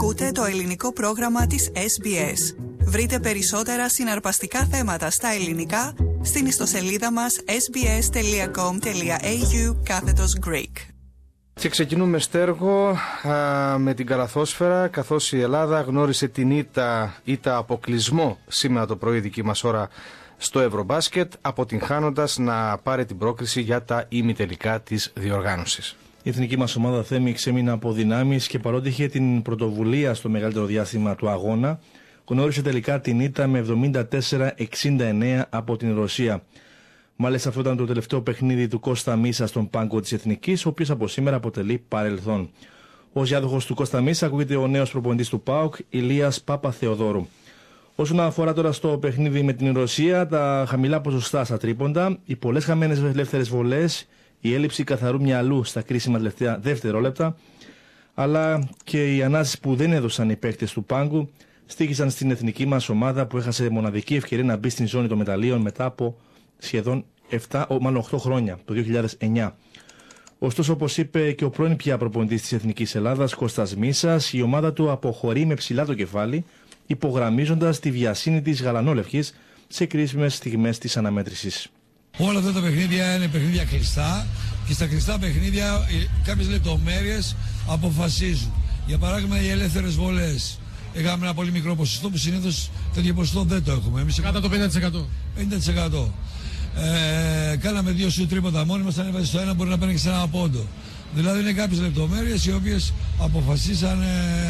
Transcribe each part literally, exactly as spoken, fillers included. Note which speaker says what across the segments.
Speaker 1: Ακούτε το ελληνικό πρόγραμμα της ες μπι ες. Βρείτε περισσότερα συναρπαστικά θέματα στα ελληνικά στην ιστοσελίδα μας ες μπι ες τελεία κομ τελεία έι γιου κάθετος Greek.
Speaker 2: Και ξεκινούμε, Στέργο, α, με την καλαθόσφαιρα, καθώς η Ελλάδα γνώρισε την ήττα, ήττα αποκλεισμό σήμερα το πρωί δική μας ώρα στο Ευρωμπάσκετ, αποτυγχάνοντας να πάρει την πρόκριση για τα ημιτελικά της διοργάνωσης.
Speaker 3: Η εθνική μας ομάδα, Θέμη, ξέμεινε από δυνάμεις και παρότι είχε την πρωτοβουλία στο μεγαλύτερο διάστημα του αγώνα, γνώρισε τελικά την ήττα με εβδομήντα τέσσερα εξήντα εννέα από την Ρωσία. Μάλιστα, αυτό ήταν το τελευταίο παιχνίδι του Κώστα Μίσα στον πάγκο της Εθνικής, ο οποίος από σήμερα αποτελεί παρελθόν. Ως διάδοχος του Κώστα Μίσα ακούγεται ο νέος προπονητής του ΠΑΟΚ, Ηλίας Παπαθεοδόρου. Όσον αφορά τώρα στο παιχνίδι με την Ρωσία, τα χαμηλά ποσοστά στα τρίποντα, οι πολλές χαμένες ελεύθερες βολές, η έλλειψη καθαρού μυαλού στα κρίσιμα τελευταία δευτερόλεπτα, αλλά και οι ανάσεις που δεν έδωσαν οι παίκτες του πάγκου, στοίχησαν στην εθνική μας ομάδα που έχασε μοναδική ευκαιρία να μπει στην ζώνη των μεταλλίων μετά από σχεδόν επτά, μάλλον οκτώ χρόνια, το δύο χιλιάδες εννιά. Ωστόσο, όπως είπε και ο πρώην πια προπονητής της Εθνικής Ελλάδας, Κώστας Μίσας, η ομάδα του αποχωρεί με ψηλά το κεφάλι, υπογραμμίζοντας τη βιασύνη της γαλανόλευκης σε κρίσιμες στιγμές της αναμέτρησης.
Speaker 4: Όλα αυτά τα παιχνίδια είναι παιχνίδια κλειστά και στα κλειστά παιχνίδια κάποιες λεπτομέρειες αποφασίζουν. Για παράδειγμα, οι ελεύθερες βολές. Είχαμε ένα πολύ μικρό ποσοστό που συνήθως τέτοιο ποσοστό δεν το έχουμε. Εμείς
Speaker 5: κάτω το πενήντα τοις εκατό.
Speaker 4: πενήντα τοις εκατό. Ε, κάναμε δύο σου τρίποτα μόνοι μας, αν έβαζε το ένα μπορεί να παίρνει και σε ένα πόντο. Δηλαδή είναι κάποιες λεπτομέρειες οι οποίες αποφασίσαν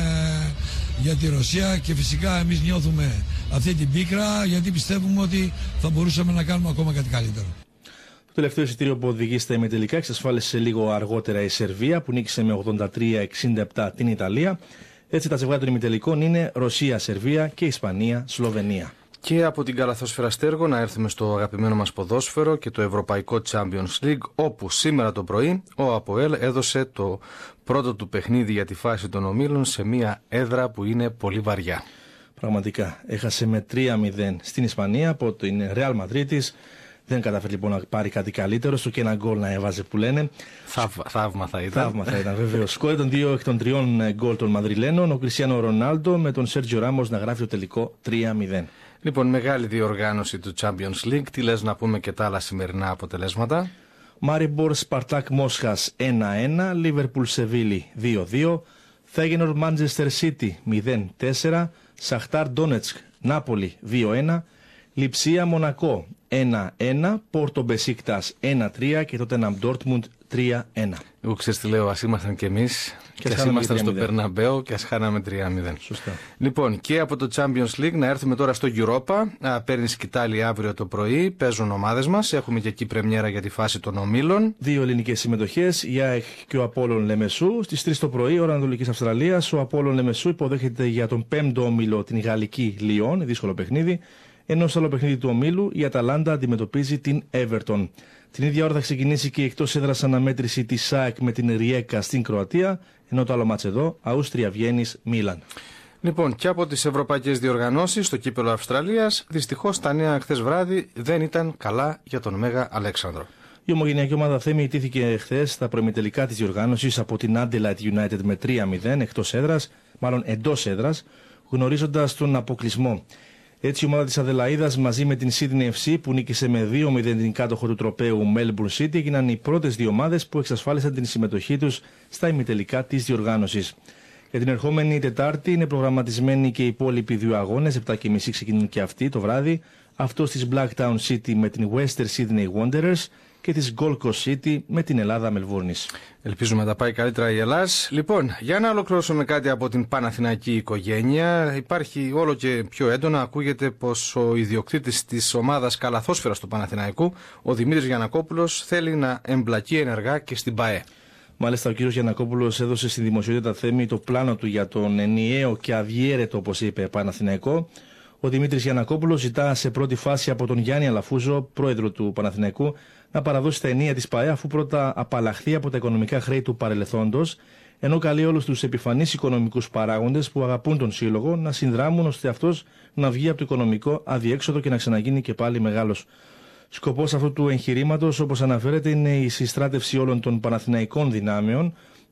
Speaker 4: ε, για τη Ρωσία και φυσικά εμείς νιώθουμε αυτή την πίκρα γιατί πιστεύουμε ότι θα μπορούσαμε να κάνουμε ακόμα κάτι καλύτερο.
Speaker 3: Το τελευταίο εισιτήριο που οδηγεί στα ημιτελικά εξασφάλισε λίγο αργότερα η Σερβία που νίκησε με ογδόντα τρία εξήντα επτά την Ιταλία. Έτσι τα ζευγάρια των ημιτελικών είναι Ρωσία, Σερβία και Ισπανία, Σλοβενία.
Speaker 2: Και από την καλαθόσφαιρα, Στέργο, να έρθουμε στο αγαπημένο μας ποδόσφαιρο και το Ευρωπαϊκό Champions League, όπου σήμερα το πρωί ο ΑΠΟΕΛ έδωσε το πρώτο του παιχνίδι για τη φάση των ομίλων σε μια έδρα που είναι πολύ βαριά.
Speaker 3: Πραγματικά, έχασε με τρία μηδέν στην Ισπανία από την Real Madrid. Δεν καταφέρει λοιπόν να πάρει κάτι καλύτερο, στο και ένα γκολ να έβαζε που λένε.
Speaker 2: Θαύμα, θαύμα θα ήταν.
Speaker 3: Θαύμα θα ήταν, βεβαίως. Σκόρε των δύο εκ των τριών γκολ των Μαδριλένων, ο Κριστιάνο Ρονάλντο με τον Σέρτζιο Ράμος να γράφει το τελικό τρία μηδέν.
Speaker 2: Λοιπόν, μεγάλη διοργάνωση του Champions League. Τι λες να πούμε και τα άλλα σημερινά αποτελέσματα?
Speaker 3: Μάριμπορ Σπαρτάκ Μόσχας ένα ένα, Λίβερπουλ Σεβίλη δύο δύο, Φέγενορ Μάντζεστερ Σίτι μηδέν τέσσερα, Σαχτάρ Ντόνετσκ Νάπολη δύο ένα, Λιψία Μονακό ένα ένα, Πόρτο Μπεσίκτας ένα τρία και τότε Ναμ Ντόρτμουντ τρία ένα.
Speaker 2: Εγώ ξέρεις τι λέω, ας ήμασταν κι εμείς και, και ας ήμασταν στο Περναμπέο και ας χάναμε τρία μηδέν.
Speaker 3: Σωστά.
Speaker 2: Λοιπόν, και από το Champions League να έρθουμε τώρα στο Europa. Α, παίρνει σκητάλη αύριο το πρωί, παίζουν ομάδες μας, έχουμε και εκεί πρεμιέρα για τη φάση των ομίλων. Δύο
Speaker 3: ελληνικές συμμετοχές, η ΑΕΚ και ο Απόλλων Λεμεσού. Στις τρεις το πρωί, ώρα Ανατολικής Αυστραλίας, ο Απόλλων Λεμεσού υποδέχεται για τον πέμπτο όμιλο την Γαλλική Λιόν, δύσκολο παιχνίδι. Ενώ στο άλλο παιχνίδι του ομίλου η Αταλάντα αντιμετωπίζει την Everton. Την ίδια ώρα θα ξεκινήσει και η εκτός έδρας αναμέτρηση της ΣΑΕΚ με την Ριέκα στην Κροατία, ενώ το άλλο μάτς εδώ, Αούστρια Βιέννης Μίλαν.
Speaker 2: Λοιπόν, και από τις ευρωπαϊκές διοργανώσεις στο κύπελλο Αυστραλίας, δυστυχώς τα νέα χθες βράδυ δεν ήταν καλά για τον Μέγα Αλέξανδρο.
Speaker 3: Η ομογενειακή ομάδα Θέμη ιτήθηκε χθες στα προημιτελικά της διοργάνωσης από την Adelaide United με τρία μηδέν εκτός έδρας, μάλλον εντός έδρας, γνωρίζοντας τον αποκλεισμό. Έτσι η ομάδα της Αδελαΐδας μαζί με την Sydney εφ σι που νίκησε με δύο μηδέν την κάτοχο του τροπαίου Melbourne City έγιναν οι πρώτες δύο ομάδες που εξασφάλισαν την συμμετοχή τους στα ημιτελικά της διοργάνωσης. Για την ερχόμενη Τετάρτη είναι προγραμματισμένοι και οι υπόλοιποι δύο αγώνες, επτά και μισή ξεκινούν και αυτοί το βράδυ, αυτός της Blacktown City με την Western Sydney Wanderers και της Gold Coast City με την Ελλάδα Μελβούρνης.
Speaker 2: Ελπίζουμε να τα πάει καλύτερα η Ελλάς. Λοιπόν, για να ολοκληρώσουμε κάτι από την παναθηναϊκή οικογένεια, υπάρχει όλο και πιο έντονα, ακούγεται πως ο ιδιοκτήτης της ομάδας καλαθόσφαιρας του Παναθηναϊκού, ο Δημήτρης Γιαννακόπουλος, θέλει να εμπλακεί ενεργά και στην ΠΑΕ.
Speaker 3: Μάλιστα, ο κ. Γιαννακόπουλος έδωσε στη δημοσιότητα Θέμη το πλάνο του για τον ενιαίο και αδιέρετο, όπως είπε, Παναθηναϊκό. Ο Δημήτρης Γιαννακόπουλος ζητά σε πρώτη φάση από τον Γιάννη Αλαφούζο, πρόεδρο του Παναθηναϊκού, να παραδώσει τα ενία της ΠΑΕ αφού πρώτα απαλλαχθεί από τα οικονομικά χρέη του παρελθόντος, ενώ καλεί όλους τους επιφανείς οικονομικούς παράγοντες που αγαπούν τον σύλλογο να συνδράμουν ώστε αυτός να βγει από το οικονομικό αδιέξοδο και να ξαναγίνει και πάλι μεγάλος. Σκοπός αυτού του εγχειρήματος, όπως αναφέρεται, είναι η συστράτευση όλων των παναθηναϊκών δυνάμεων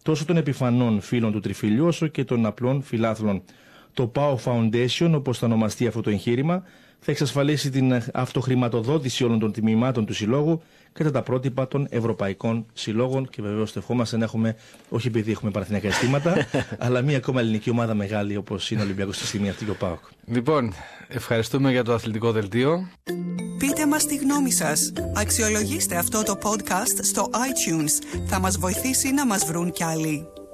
Speaker 3: τόσο των επιφανών φίλων του τριφυλιού όσο και των απλών φιλάθλων. Το Πάο Foundation, όπως θα ονομαστεί αυτό το εγχείρημα, θα εξασφαλίσει την αυτοχρηματοδότηση όλων των τμήματων του συλλόγου κατά τα πρότυπα των ευρωπαϊκών συλλόγων. Και βεβαίως το ευχόμαστε να έχουμε, όχι επειδή έχουμε παραθυνιακά αισθήματα, αλλά μία ακόμα ελληνική ομάδα μεγάλη όπως είναι ο Ολυμπιακός στη στιγμή αυτή και ο ΠΑΟΚ.
Speaker 2: Λοιπόν, ευχαριστούμε για το αθλητικό δελτίο.
Speaker 1: Πείτε μας τη γνώμη σας. Αξιολογήστε αυτό το podcast στο iTunes. Θα μας βοηθήσει να μας βρουν κι άλλοι.